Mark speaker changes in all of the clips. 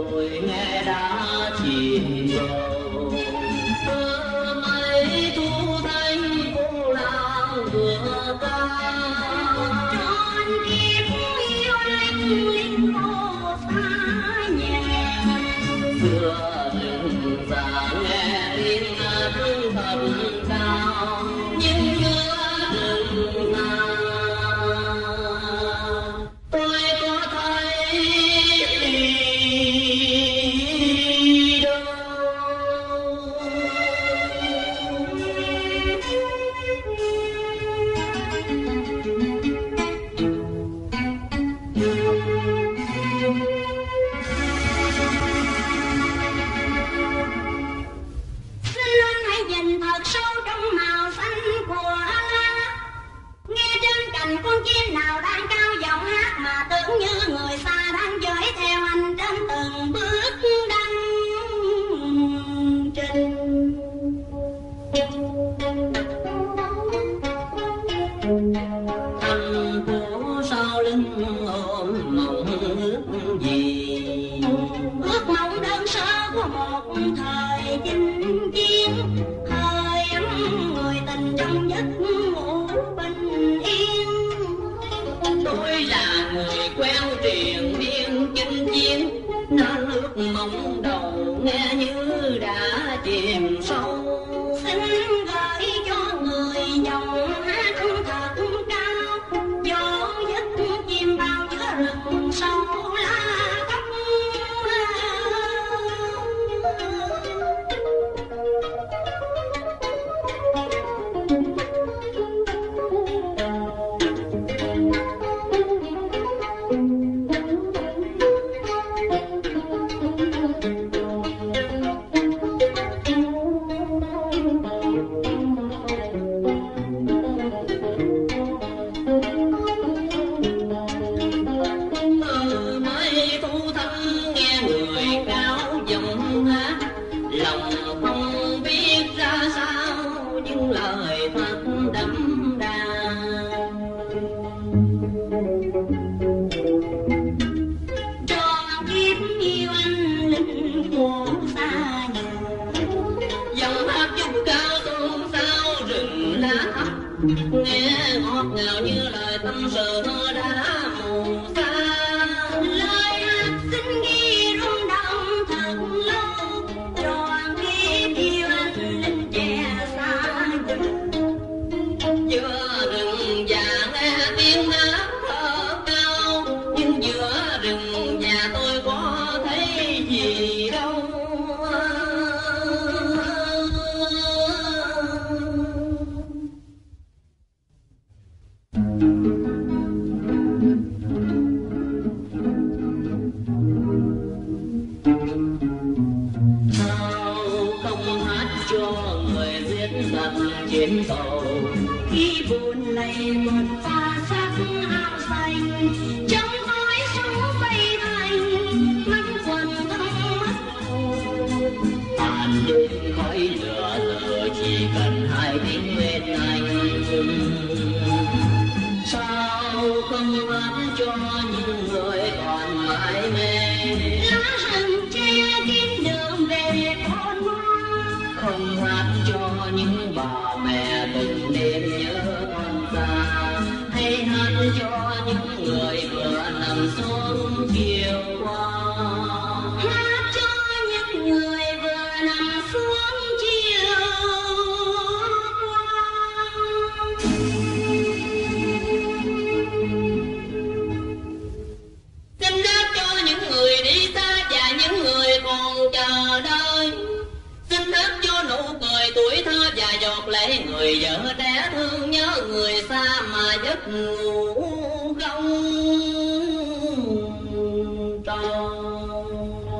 Speaker 1: rồi nghe đã chìm rồi. Mấy thu thanh cô lao vừa ca
Speaker 2: tròn kiếp yêu linh linh cô xa nhà.
Speaker 1: xưa rừng già nghe tiếng thương thật cao nhưng giữa rừng già tôi có thấy đâu.
Speaker 2: Xin anh hãy nhìn thật sâu trong màu xanh của lá, nghe trên cành con chim nào đang cao giọng hát mà tưởng như người xa đang dõi theo anh trên từng bước đăng trình.
Speaker 1: Thành phố sau lưng ôm mộng ước gì,
Speaker 2: Ước mong đơn sơ của một thời chinh chiến, hơi ấm người tình trong giấc ngủ bình yên.
Speaker 1: tôi là người queo triền miên chinh chiến nên ước mộng đầu nghe như đã chìm sâu.
Speaker 2: Xin gửi cho người dòng hát thật cao, vô giấc chim bao giữa rừng sâu lá thấp.
Speaker 1: Mới thu thanh nghe người cao giọng hát, lòng không biết ra sao những lời thật đậm đà.
Speaker 2: Tròn kiếp yêu anh linh của xa nhà.
Speaker 1: Giọng hát chút cao tôn sao rừng lá thấp, nghe ngọt ngào như lời tâm sự đã mù xa.
Speaker 2: Lời hát xin ghi rung động thật lâu, tròn kiếp yêu anh linh trẻ xa nhà.
Speaker 1: Giữa rừng già nghe tiếng hát thở cao nhưng giữa rừng già tôi có thấy gì đâu. Sao không hát cho người giết giặc chiến tàu,
Speaker 2: Khi buồn lầy tuần xa sắc áo xanh, trong khói súng bay thành mắt quần không mất hồn.
Speaker 1: tàn đêm khói lửa giờ chỉ cần hai tiếng bên anh. Sao không hát cho những người còn mãi mê,
Speaker 2: Lá rừng che kín đường về con hoa.
Speaker 1: không hát cho những bà mẹ từng đêm nhớ con xa, hay hát cho những người vừa nằm xuống chiều qua.
Speaker 2: Hát cho những người vừa nằm xuống chiều qua.
Speaker 1: Xin hát cho những người đi xa và những người còn chờ đợi. Xin hát cho nụ cười tuổi thơ và giọt lệ người vợ trẻ thương nhớ người xa mà giấc ngủ không tròn.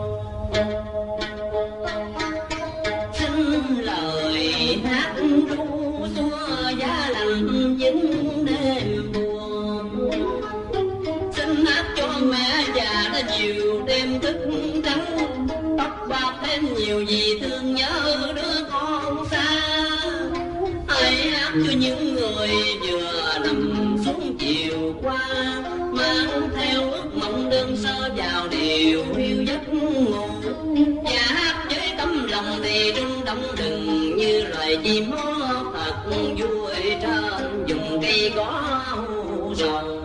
Speaker 1: Xin lời hát ru xua giá lạnh những đêm buồn. Xin hát cho mẹ già đã chiều đêm thức trắng, tóc bạc thêm nhiều vì thương nhớ đứa con xa. Hãy hát cho những người vừa nằm xuống chiều qua, mang theo ước mộng đơn sơ vào điều yêu giấc ngủ. đời chim hót thật vui trên vùng cây có sầu.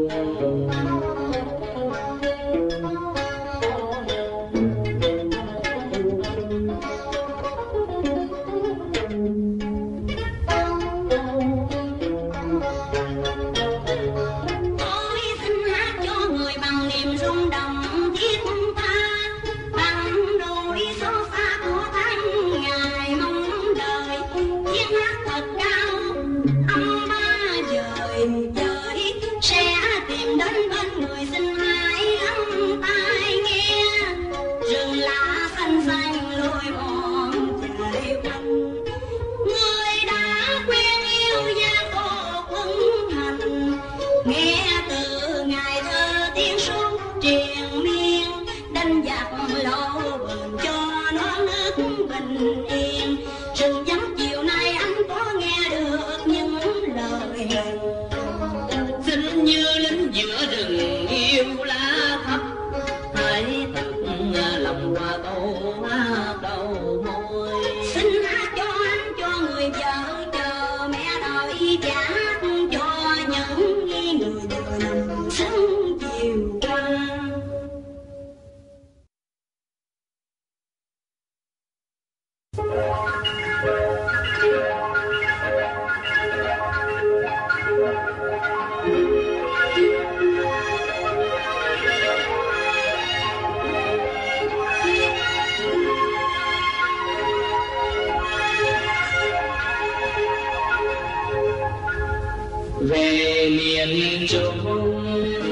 Speaker 3: Về miền Trung,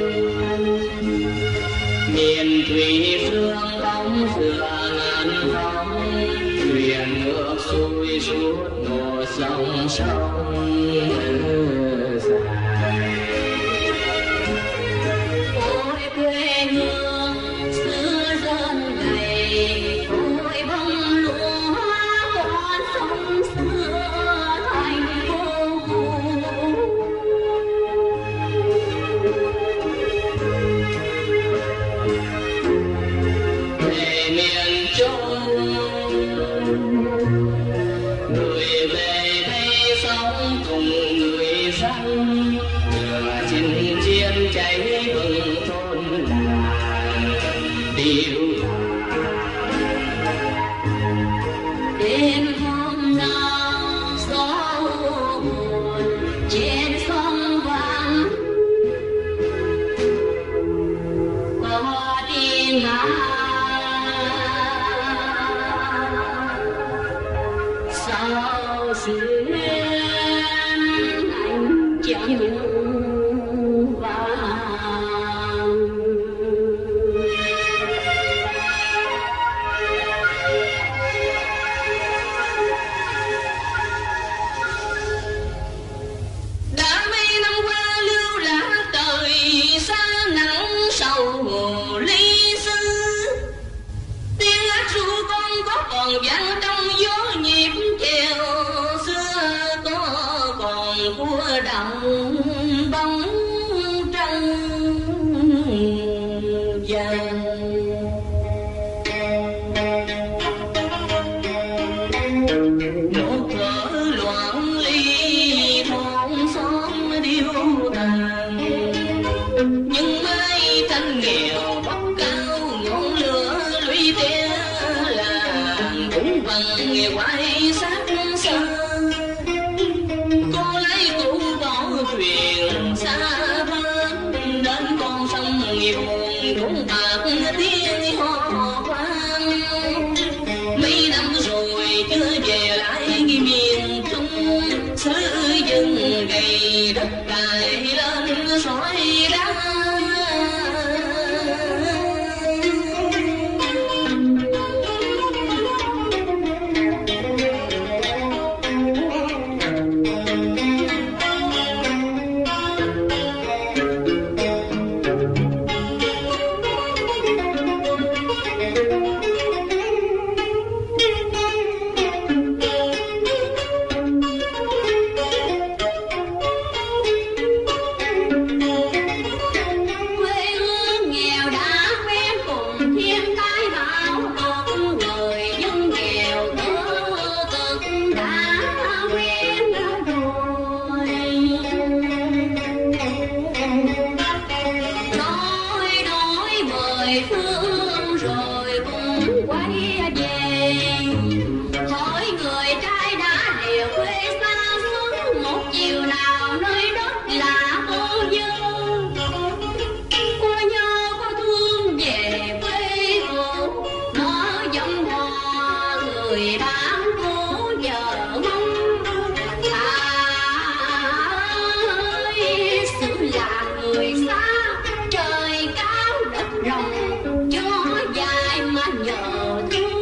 Speaker 3: miền thủy dương bóng dừa ngàn phong, thuyền ngược xuôi suốt một dòng sông dài.
Speaker 1: Ôi quê hương xưa dân gầy, ôi bông lúa con sông xưa thành phố cũ.
Speaker 3: Về miền Trung, người về đây sống cùng người dân, lửa chinh chiến cháy bừng thôn làng điêu
Speaker 1: Đêm hôm nào gió buồn trên sông vắng, có tiếng hát sao xuyên ánh trăng vàng. Đã mấy năm qua lưu lạc đời xa nắng sầu ly xứ, tiếng hát ru con có còn vang trong gió nhịp chèo xưa, có còn của đồng bóng trăng vàng. Một cỡ loạn ly thôn xóm điêu tàn, nhưng mai thanh nghèo bắc cao ngọn lửa lũy té làng cũng bằng nghề quay sát xa. Cô lấy cụ bỏ thuyền xa bến đến con sông buồn cũng bạc tiếng hò vang. Mấy năm rồi chưa về lại miền Trung, xứ dân gầy đất cày lên sỏi đá. rồi cũng quay về. Hỏi người trai đã đều quê xa xuống, một chiều nào nơi đất lạ cô dưng. Cô nhớ có thương về quê hương, nó dòng hoa người bán cô vợ mong. Ơi xứ là người xa, trời cao đất rộng, gió dài mà nhờ thương.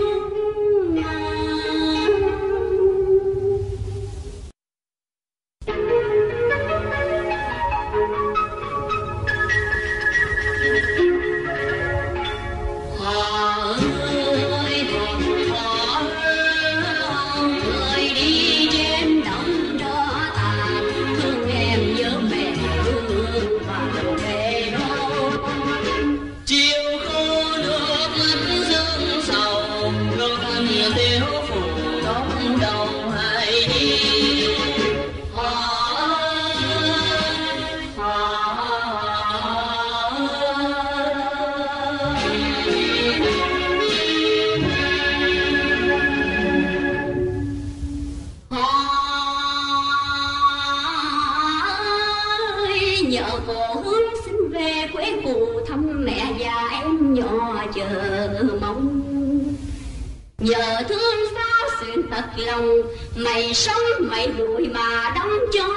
Speaker 1: Nhờ cô hướng xin về quê cụ thăm mẹ và em nhỏ chờ mong. Nhờ thương sao xuyên thật lòng, mày sống mày đuổi mà đóng cho.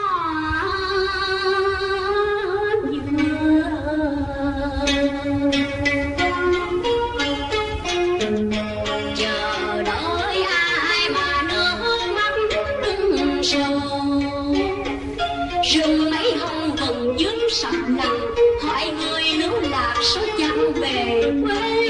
Speaker 1: Chờ đợi ai mà nước mắt đừng sâu. Rừng mấy hồng vần dướng sập nặng, hỏi người lưu lạc số chẳng về quê.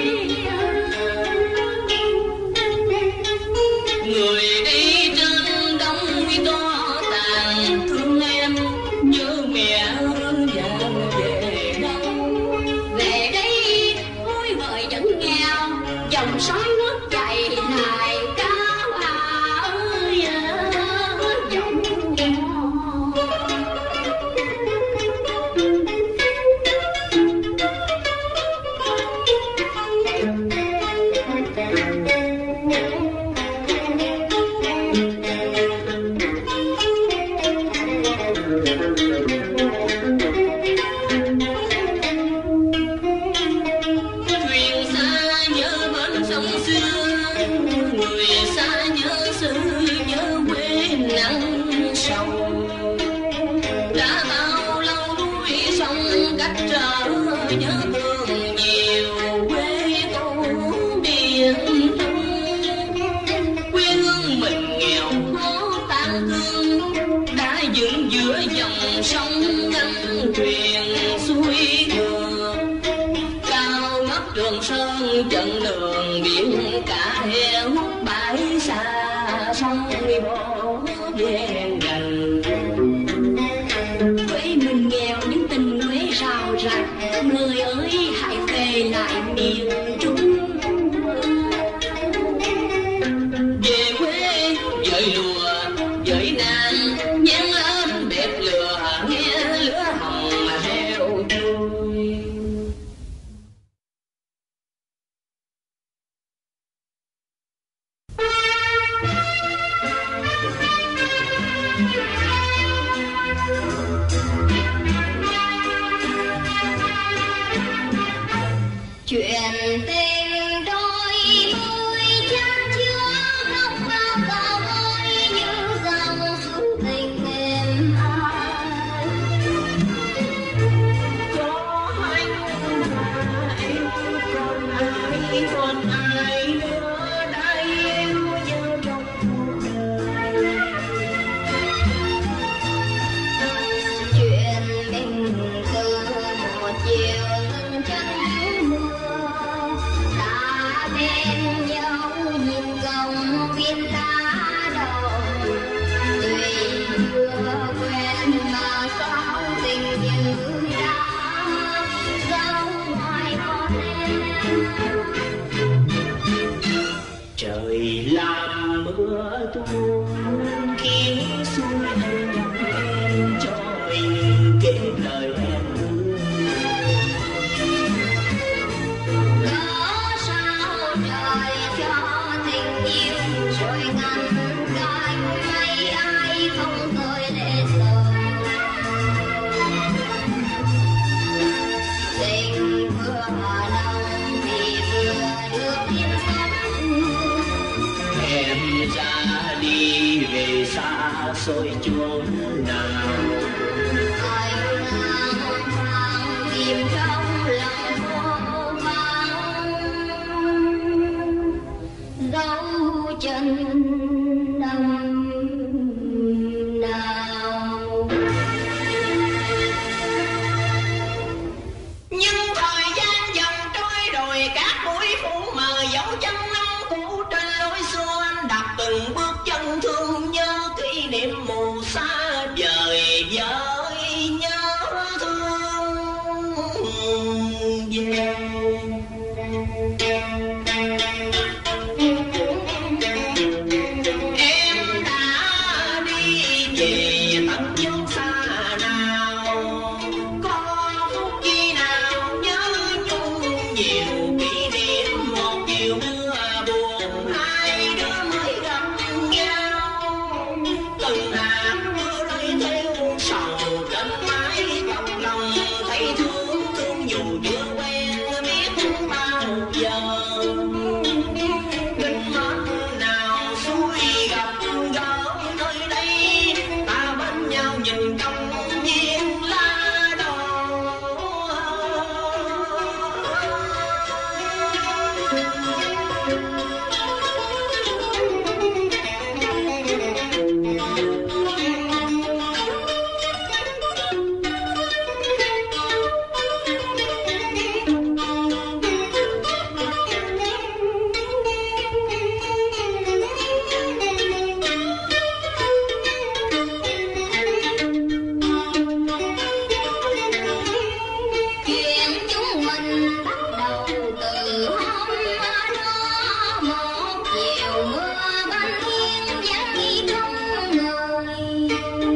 Speaker 3: Người đi trên đông to tàn, thương em nhớ mẹ hương vàng về đâu.
Speaker 1: Về đây vui vời vẫn nghèo, dòng sông nước chảy lại cao ơi dòng
Speaker 3: trận đường biển cả hè hút bãi xa sông bỏ về gần.
Speaker 1: Quê mình nghèo nhưng tình quê rào rạc, người ơi hãy về lại miền Trung.
Speaker 3: Về quê dời lùa dời nàng, nhang lên bếp lửa nghe lửa hồng mà reo vui.
Speaker 2: Chuyện tình đôi mươi chan chứa khóc bao cao ôi như dòng xuống tình êm ái.
Speaker 3: Có anh và em còn ai nữa đã yêu nhau trong cuộc đời.
Speaker 2: Chuyện mình từ một chiều ngừng chân ta bên nhau nhìn công viên lá đầu. Tuy chưa quen mà sao tình như đã dấu ngoài con em.
Speaker 3: Trời làm mưa tuôn khiến xuôi em trôi kể lời em
Speaker 2: Cớ
Speaker 3: soi chuông nào.
Speaker 2: Tìm trong lòng vô vắng dấu chân năm nào.
Speaker 3: Nhưng thời gian dần trôi rồi các mũi phủ mờ dấu chân năm cũ trên lối xưa. Anh đạp từng bước chân thương nhớ kỷ niệm mù xa vời với nhớ thương về. Em đã đi về tận chốn xa nào, có phút khi nào nhớ nhung nhiều kỷ niệm. Một chiều mưa buồn hai đứa mới gặp nhau, từng hạt mưa rơi theo sầu trên mái tóc lòng. Thấy thương thương dù chưa quen biết bao giờ, đinh mến nào xuôi gặp gỡ nơi đây. Ta bên nhau nhìn trong viên lá đỏ.
Speaker 2: Chuyện chúng mình bắt đầu từ hôm đó, một chiều mưa ban hiên vắng đi không người.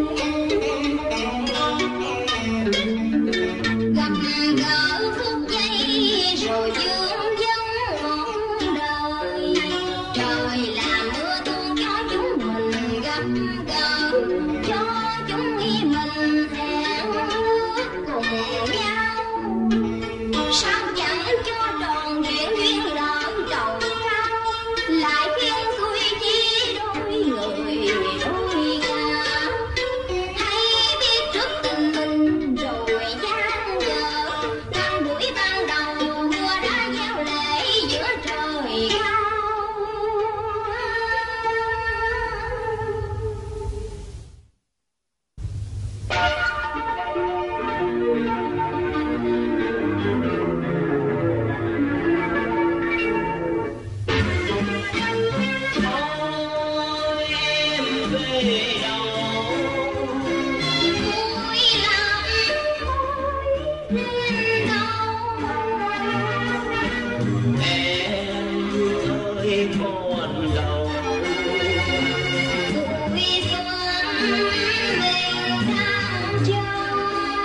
Speaker 2: Gặp gỡ phút giây rồi dương dâng một đời. Trời làm mưa tuôn cho chúng mình gặp gỡ, cho chúng mình hẹn ước cùng nhau. Sao chẳng cho tròn duyên duyên nợ đầu cao, lại khiến xuôi chi đôi người đôi ngả. Hay biết trước tình mình rồi gian dở, năm buổi ban đầu mưa đã gieo lệ giữa trời cao.
Speaker 3: Ôi em về đâu,
Speaker 2: Vui lắm vui đâu,
Speaker 3: em ơi còn đâu.
Speaker 2: vui xuân mình thăng châu.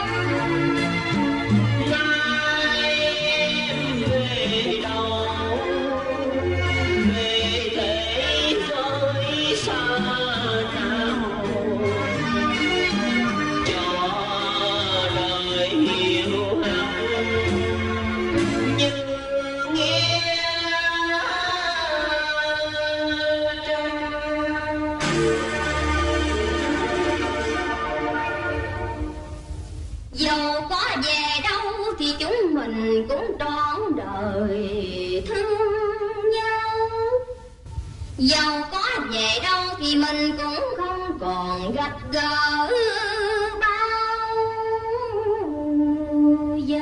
Speaker 3: Mai em về đâu, về thế giới xa nào, cho đời hiểu hẳn như nghe trăng.
Speaker 2: Dẫu có về đâu thì chúng mình cũng trọn đời thương nhau. Dẫu có về đâu thì mình cũng không còn gặp gỡ bao giờ.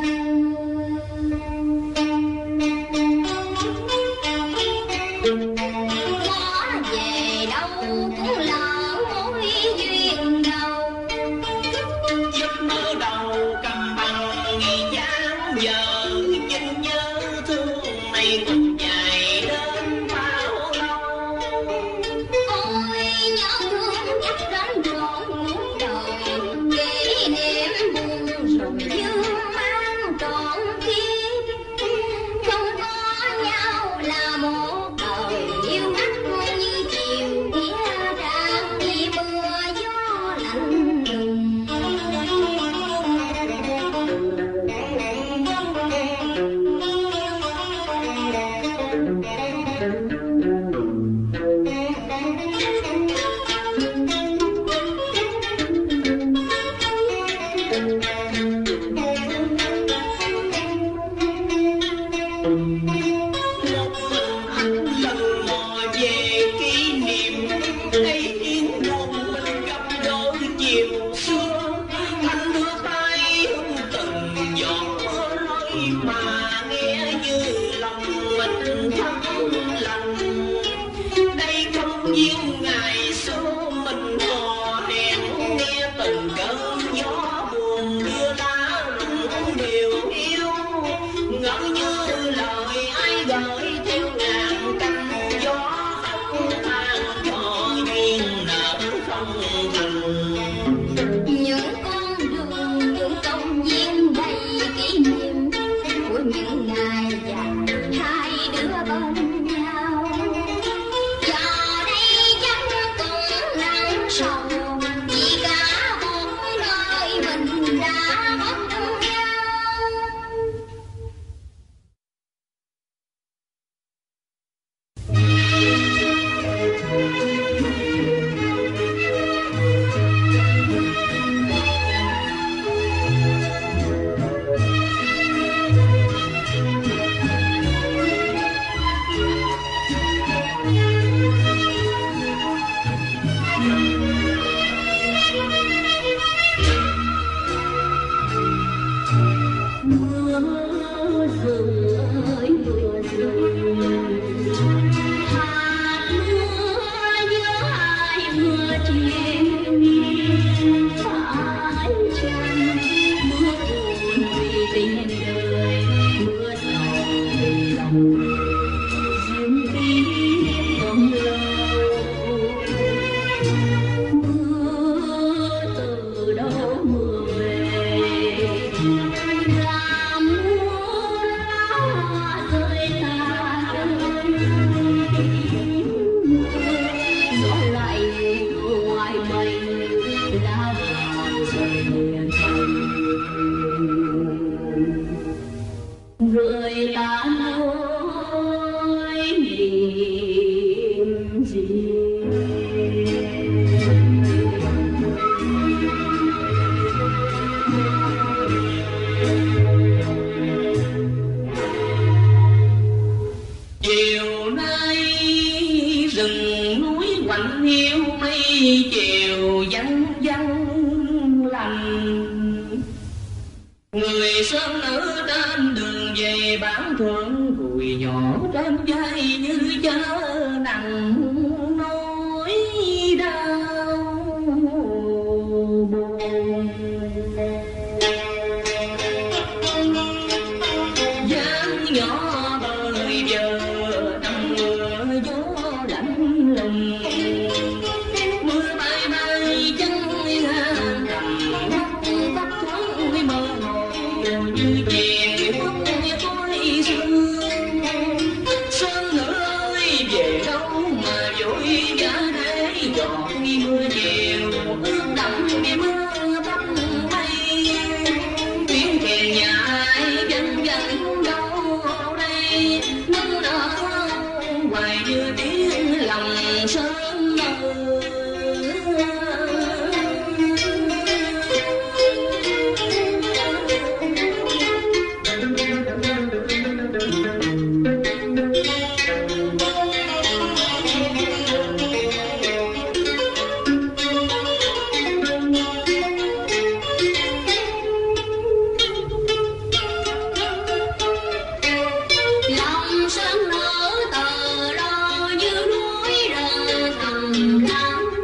Speaker 2: Có về đâu cũng là mối duyên đầu.
Speaker 3: Giấc mơ đầu cầm bằng ngày dáng giờ, nhìn nhớ thương này cũng dài đến bao lâu.
Speaker 2: Ôi nhớ thương chắc đến trọn núi đời, kỷ niệm buồn rồi dương mang trọn kiếp. Không có nhau là một đời yêu ngắt như chiều kia tràn đi mưa gió lạnh lùng. Lòng sân nở tờ lo như núi rừng thầm lặng.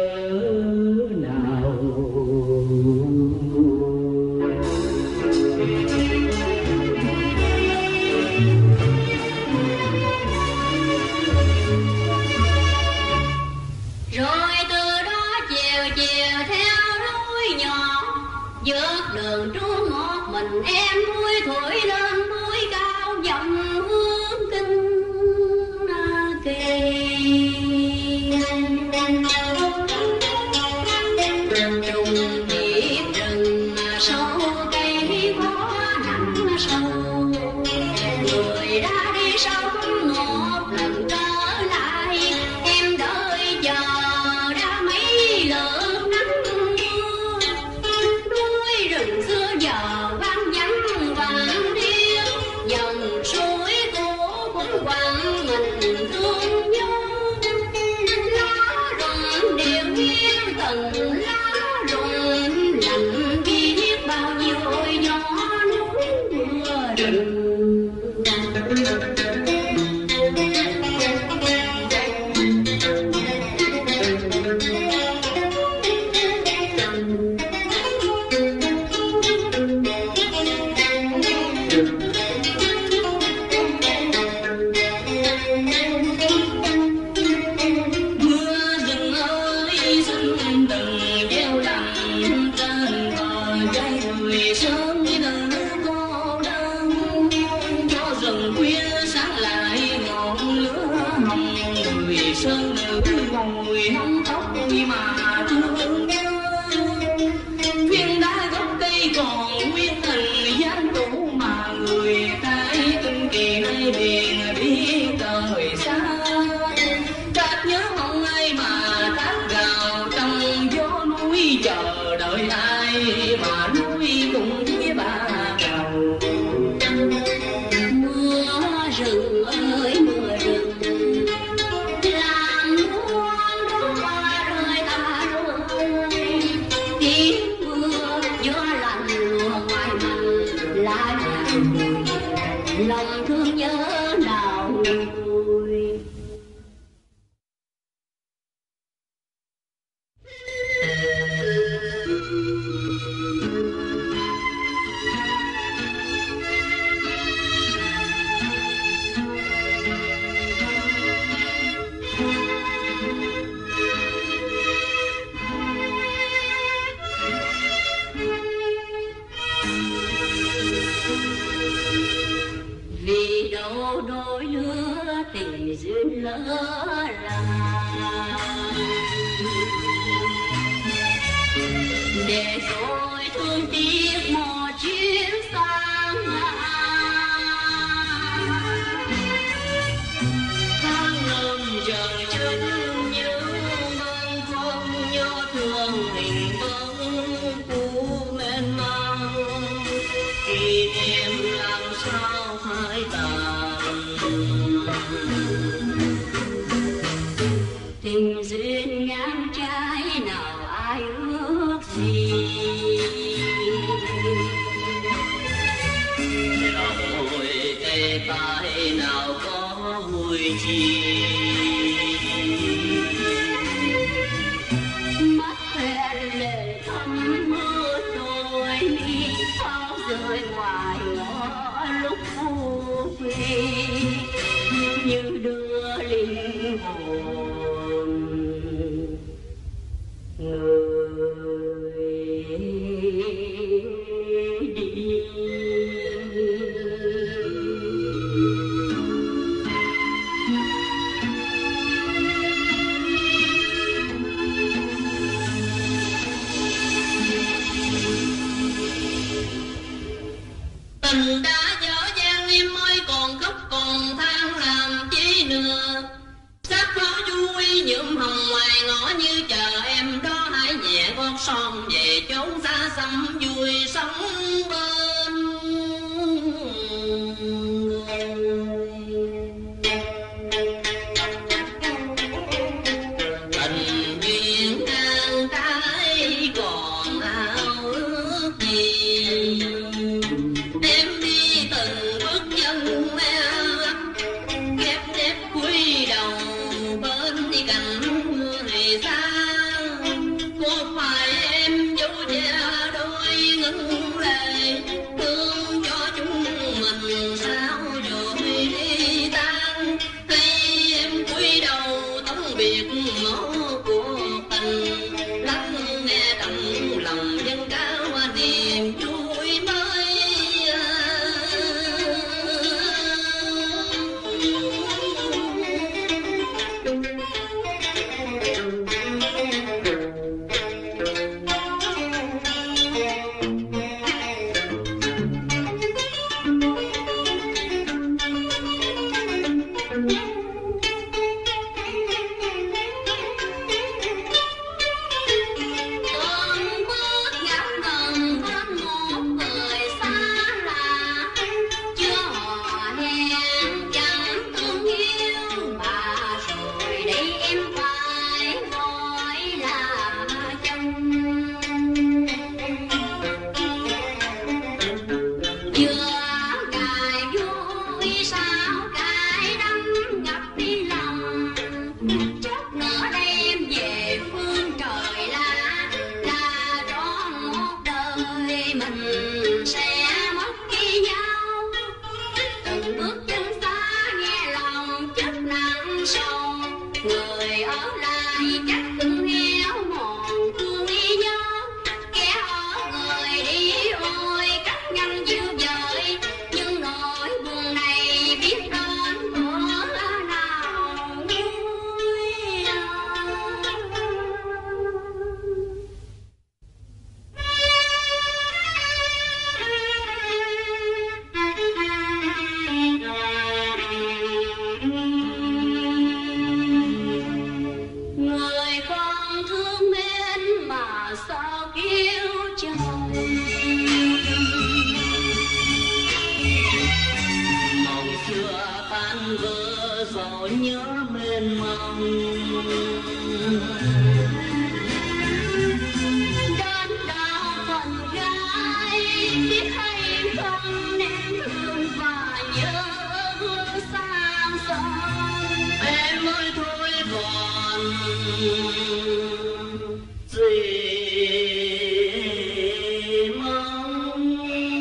Speaker 1: nào.
Speaker 2: Rồi từ đó chiều chiều theo núi nhỏ, vượt đường trú một mình em núi thổi lên núi cao dòng hướng kinh kỳ. Trùng điệp rừng sâu cây khó nằm sâu, người đã đi sống một lần trở lại, em đợi chờ đã mấy lượt nắng mưa. Núi rừng xưa giờ vắng vắng vàng điêu, dòng suối cũ cũng quăng mình thương nhớ. Lá rụng đều nghiêng từng lá rụng, lạnh biết bao nhiêu gió núi mưa rừng. Lòng thương nhớ nào nguôi. Vì đâu đôi lứa tình duyên lỡ làng, để rồi thương tiếc một chuyến sang
Speaker 3: tháng năm dần chân như bâng khuâng, nhớ thương hình bóng cũ mênh mang, kỷ niệm làm sao phai tàn.
Speaker 2: tình duyên ngang trái nào ai ước gì,
Speaker 3: Rồi kề tai nào có vui chi,
Speaker 2: mắt quen lệ thấm mưa trôi mi, pháo rơi ngoài ngõ lúc phu quê, như đưa linh hồn người đi.
Speaker 3: tình đã dở dang em ơi, còn khóc còn than làm chi nữa. Sắc pháo vui nhuộm hồng ngoài ngõ như chờ em đó, hãy nhẹ gót son về chốn xa xăm vui sống bên người. Tình duyên ngang trái còn ao ước gì, em đi từng bước chân ghép ghép cúi đầu bên cạnh người xa.
Speaker 2: sao kêu chồng.
Speaker 1: Mộng xưa tan vỡ rồi nhớ mênh mông.
Speaker 2: Đến đạo phận gái biết hay không nén thương và nhớ hương sang sông.
Speaker 1: Em ơi thôi còn gì mong.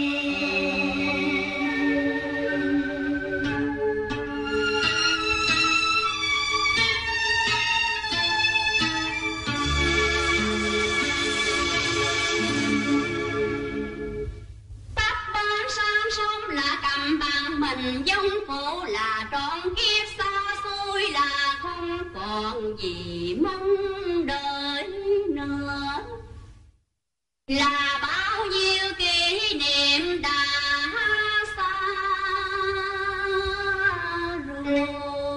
Speaker 2: Tóc bên sang sông là cầm bằng mình, giống phụ là trọn kiếp xa xôi, là không còn gì mong đợi nữa. Là bao nhiêu kỷ niệm đã xa rồi.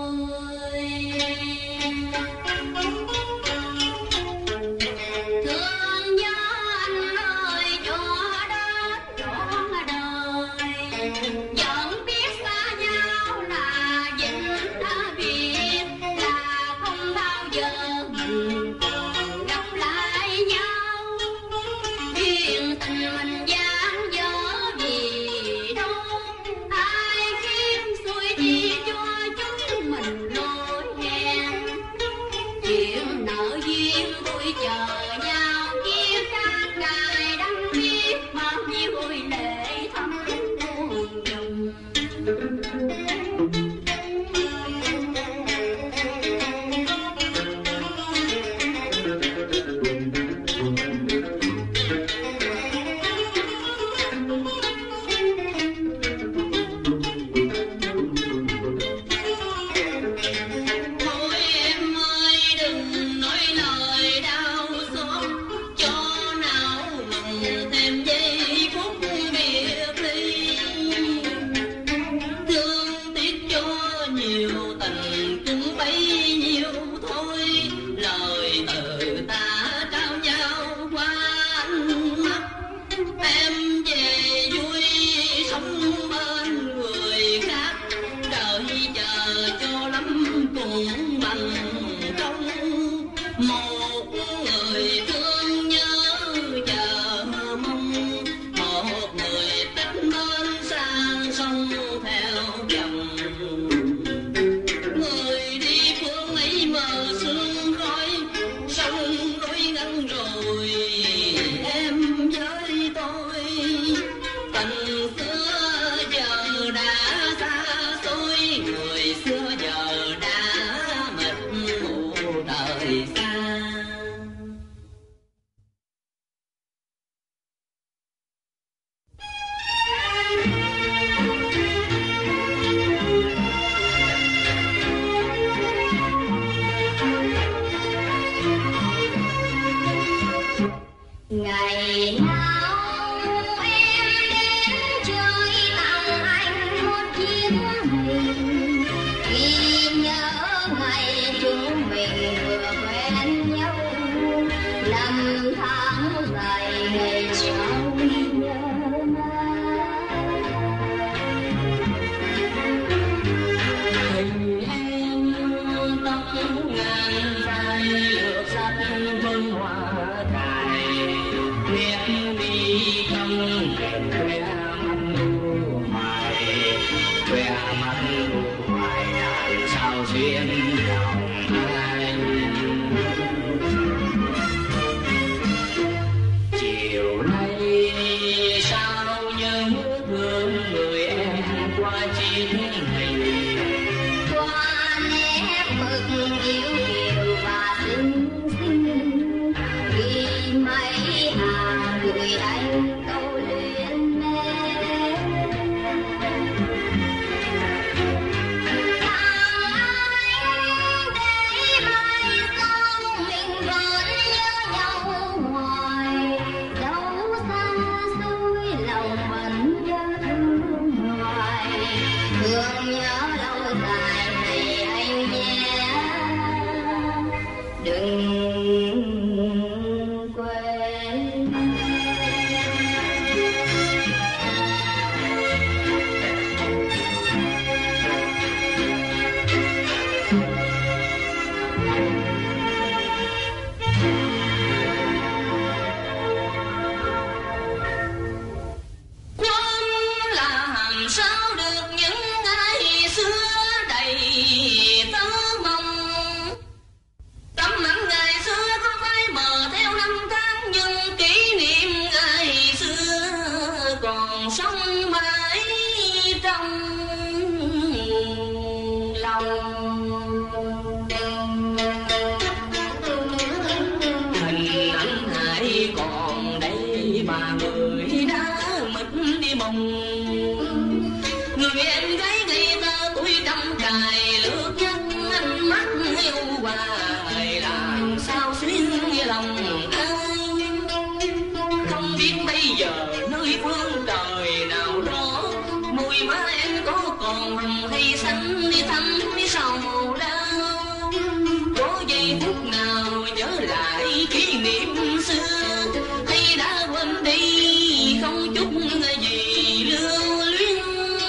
Speaker 2: Thương nhớ anh ơi cho đến trọn đời, vẫn biết xa nhau là vĩnh biệt, là không bao giờ mình còn gặp lại nhau. Duyên tình mình dang dở gì đâu, ai khiến xui chi cho chúng mình lỗi hẹn. Chuyện nợ duyên vui chờ nhau kia các ngài đắng biết bao nhiêu hồi lệ thấm buồn dòng.
Speaker 1: Thôi em ơi đừng nói lời đau xót, cho não lòng thêm giây phút biệt ly. Thương tiếc cho nhiều tình cũng bấy nhiêu thôi, lời từ ta trao nhau qua ánh mắt. Em về vui sống bên người khác, trời chờ cho lắm cũng bằng công. Một người thương nhớ chờ mong, một người tách bên sang sông theo dòng. Người đi phương ấy mờ sương khói, sông nối ngăn rồi em với tôi. Tình xưa giờ đã xa xôi, người xưa giờ đã mệt mù đời xa.
Speaker 2: Ngày nào em đến chơi tặng anh một chiếc hình, ghi nhớ ngày chúng mình vừa quen nhau. Năm tháng dài ngày sau nhớ mãi.
Speaker 1: Hình em tóc ngàn dài lược sắt vân hoa cài, nét mi trong khoe mắt nụ hoài ngàn sao xuyên lòng anh. Chiều nay sao nhớ thương người em qua chiếc hình,
Speaker 2: Qua nét mực yêu kiều và xinh xinh, ghi mấy hàng gửi anh câu luyến mê. Thằng anh để mai sau mình vẫn nhớ nhau hoài, đâu xa xôi lòng vẫn nhớ thương hoài. Thương nhớ lâu dài này anh nhé, đừng quên.
Speaker 1: đôi má em có còn hồng hay xanh đi thăm sầu đau. Có giây phút nào nhớ lại kỷ niệm xưa, hay đã quên đi không chút gì lưu luyến.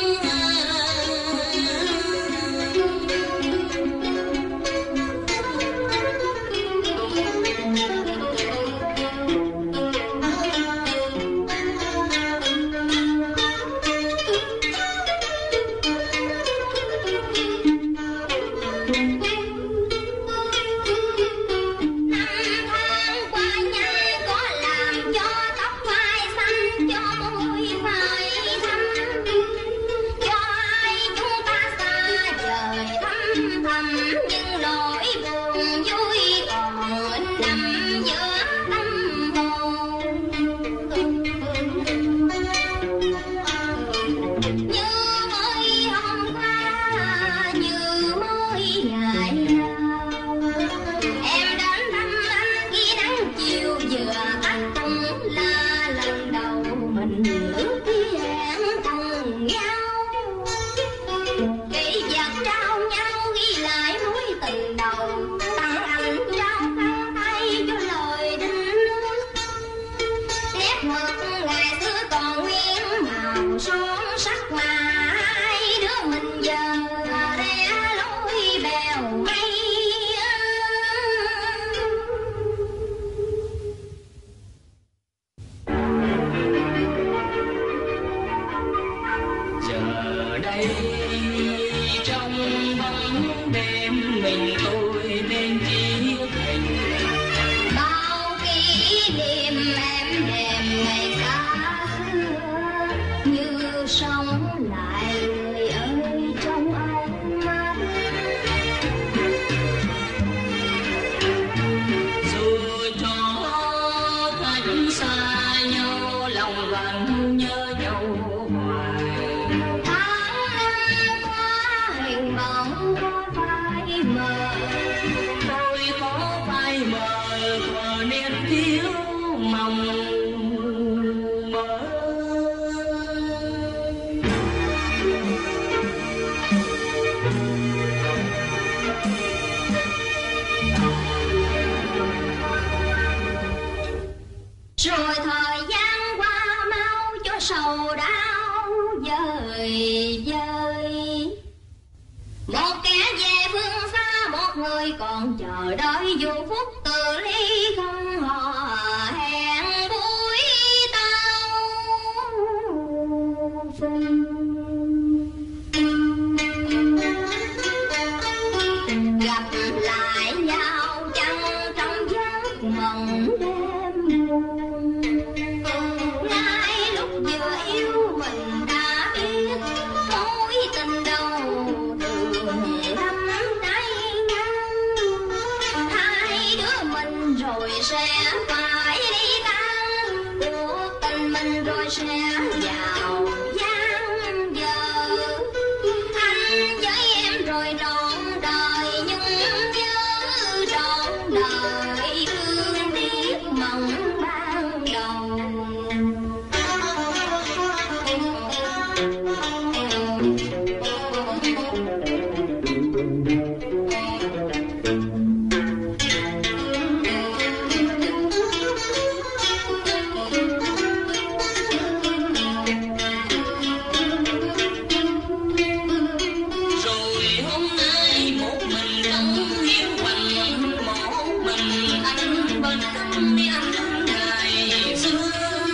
Speaker 2: Rồi thời gian qua mau cho sầu đau dời dời. Một kẻ về phương xa, một người còn chờ đợi dù phút từ ly không hò hẹn buổi tao phùng. Gặp lại nhau chẳng trong giấc mộng đêm buồn. Ngay lúc vừa yêu mình đã biết mối tình đầu đường lắm tay ngang. Hai đứa mình rồi sẽ phải đi tan, cuộc tình mình rồi sẽ vào gian dở. Anh với em rồi trọn đời, nhưng nhớ trọn đời thương tiếc mộng ban đầu.
Speaker 1: Rồi hôm nay một mình không hiu quạnh, một mình anh bên cạnh đi anh ngày xưa.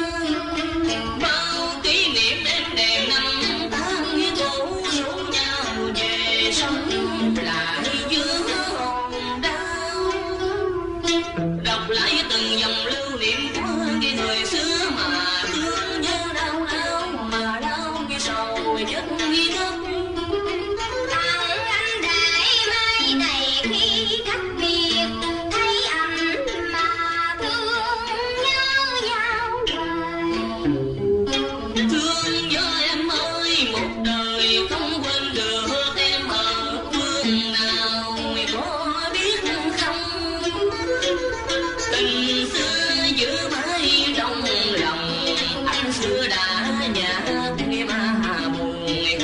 Speaker 1: Bao kỷ niệm em đèn năm tháng như cũ rủ nhau về sống lại giữa hồn đau. Đọc lại từng dòng lưu niệm của cái thời xưa mà thương nhớ đau đau, mà đau như sầu chất nghi ngất.
Speaker 2: Tặng anh để mai này khi cách biệt, thấy anh mà thương nhớ nhau hoài.
Speaker 1: Thương nhớ em ơi, một đời không quên được em ở phương nào, có biết không? Tình xưa giữ mãi trong lòng, anh xưa đã nhạt nghe mà buồn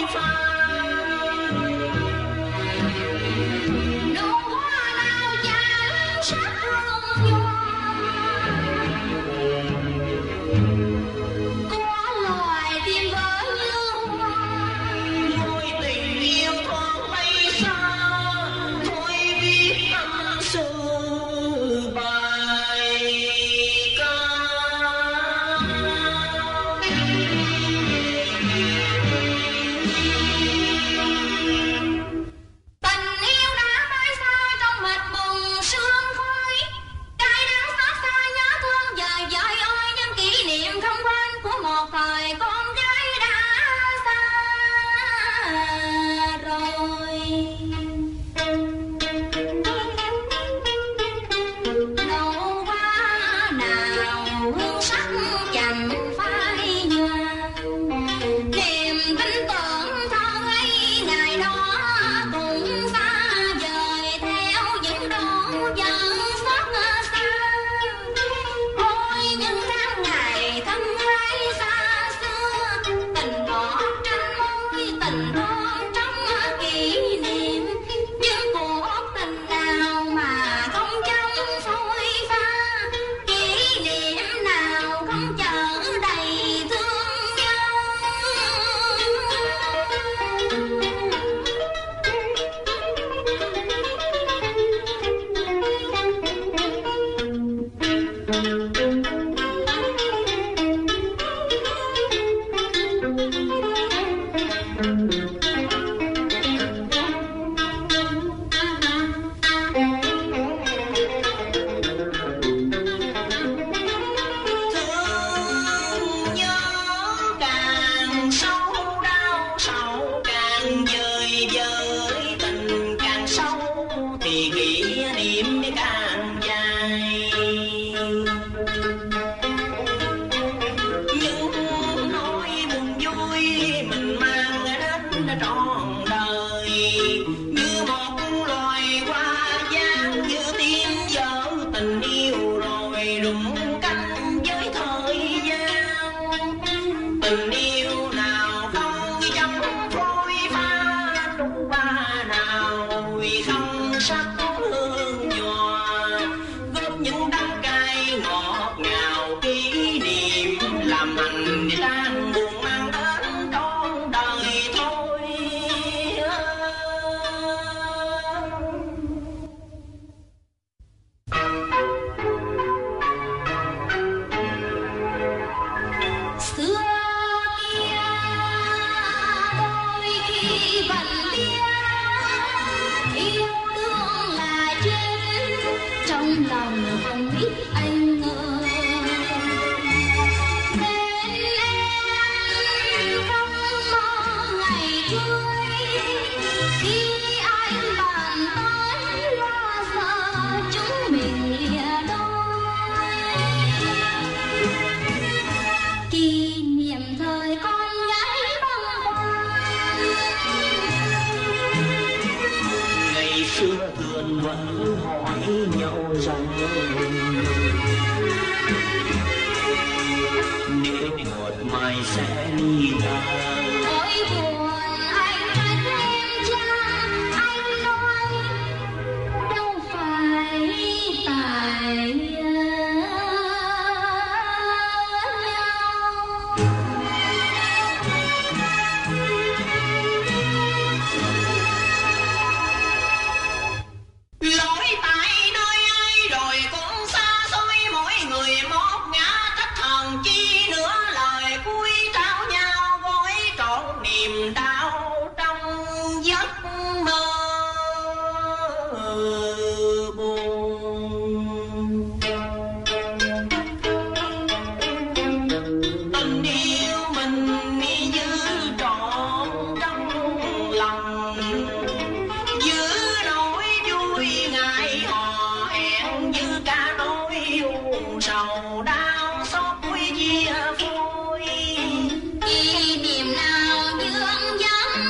Speaker 2: Kỷ niệm nào dương dáng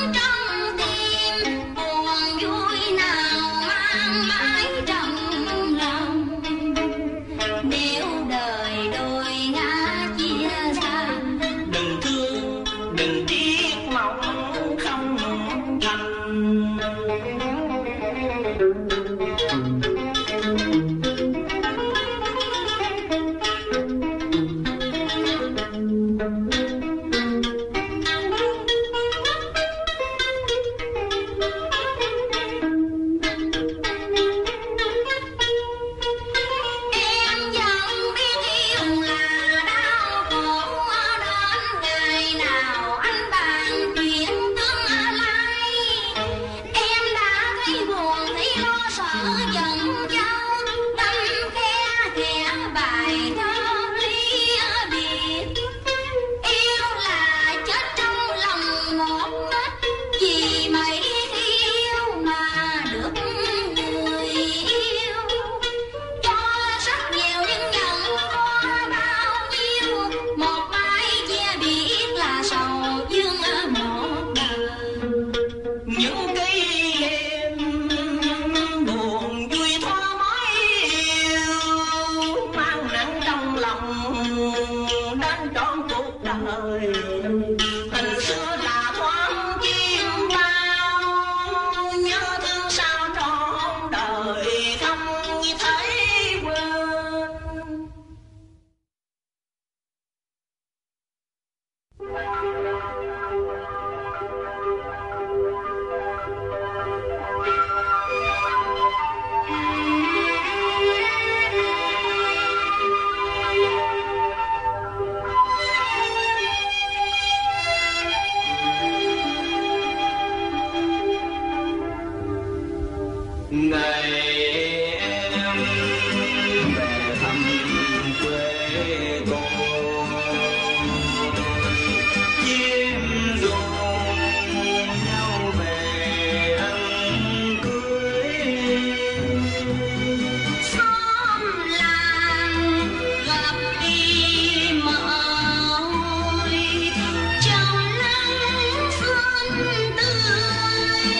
Speaker 3: những kỷ niệm buồn vui thoa mái yêu, mang nặng trong lòng đến trọn cuộc đời. Tình xưa là thoáng chim bao, nhớ thương sao trọn đời không thấy quên. Ngày em về thăm quê tôi, chim rụng nhau về ăn cưới.
Speaker 2: Xóm làng gặp đi mơ ôi, trong nắng xuân tươi.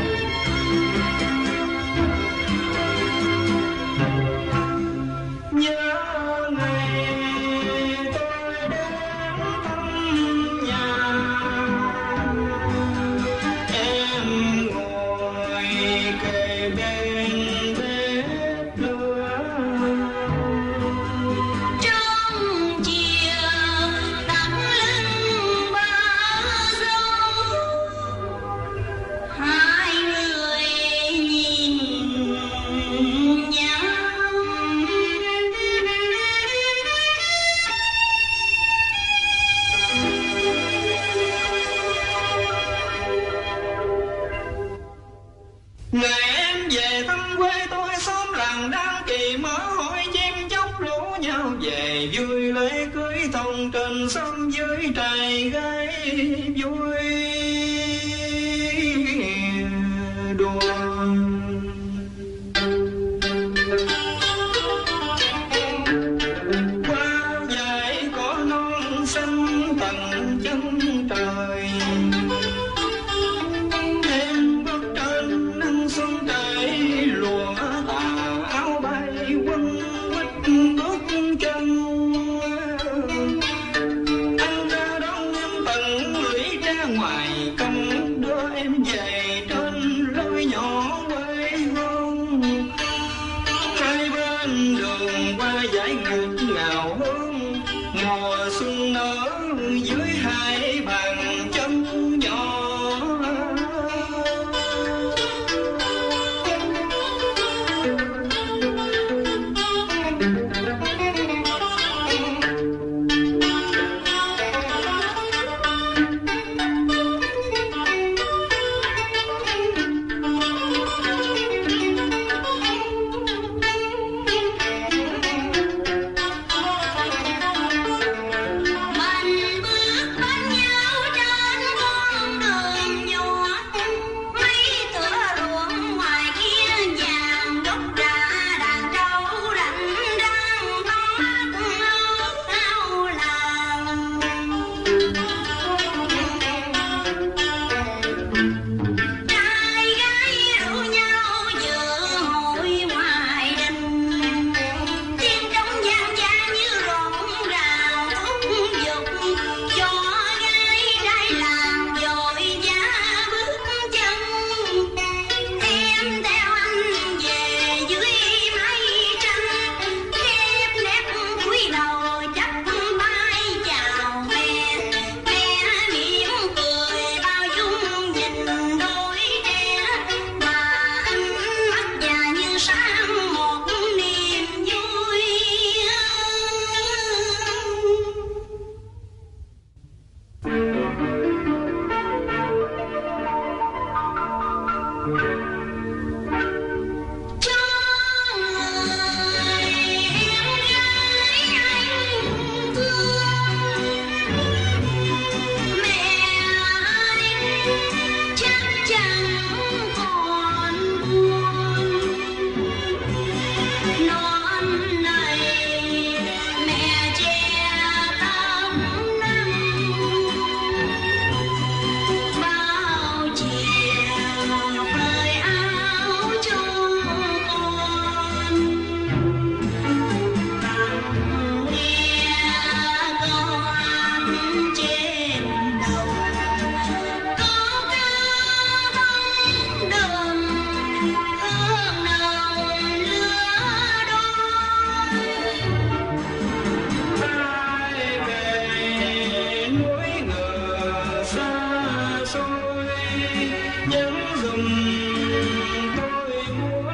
Speaker 3: Nhớ ngày tôi đến thăm nhà, em ngồi kề bên bếp lửa.
Speaker 2: Trong chiều đặt lưng bờ dâu, hai người nhìn nhau.
Speaker 3: Ngày em về thăm quê tôi, xóm làng đang kỳ mở hội chim chóc rủ nhau về vui lễ cưới thông trên sông dưới trai gái vui đùa. Qua dải cỏ non xanh tận chân trời, em bước trên nắng xuân trải lùa tà áo bay quấn quýt bước chân. Anh ra đón em tận lũy ra ngoài nhớ dùm tôi muốn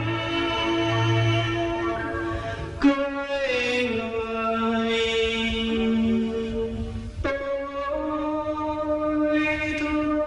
Speaker 3: cưới người tôi thương.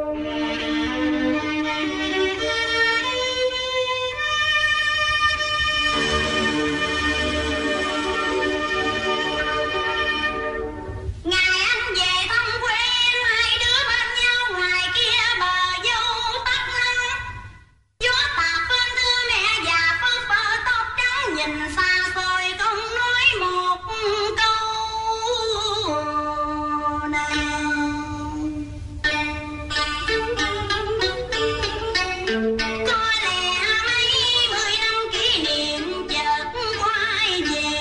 Speaker 2: Ngày anh về thăm quê hai đứa bên nhau ngoài kia bờ vô tóc nắng. Gió tạt bên thưa mẹ già phơ phơ tóc trắng nhìn xa xôi không nói một câu nào. Có lẽ mấy mươi năm kỷ niệm chợt quay về.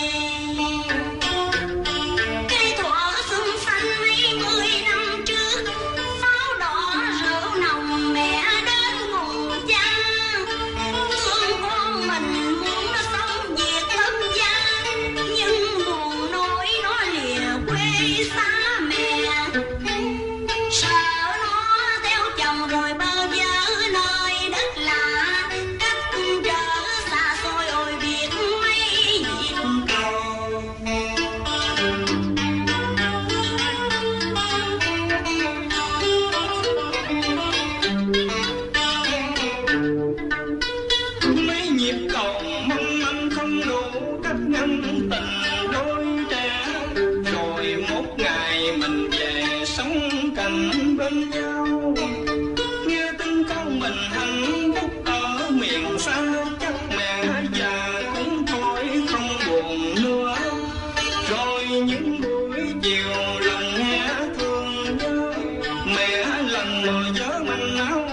Speaker 2: Cái thuở xuân xanh mấy mươi năm trước, pháo đỏ rượu nồng mẹ đến nguồn cha. Thương con mình muốn nó sống việc thân gia, nhưng buồn nỗi nó lìa quê xa mẹ. Sợ nó theo chồng rồi bơ vơ nơi đất lạ, cách trở xa xôi ôi biết mấy việc cầu.
Speaker 3: Mấy nhịp cầu mong manh không đủ cách ngăn tình đôi trẻ, rồi một ngày mình về sống cạnh bên nhau. Nghe tin con mình hạnh phúc ở miền xa, chắc mẹ già cũng thôi không buồn nữa. Rồi những buổi chiều lòng nghe thương nhớ, mẹ lần rồi nhớ manh áo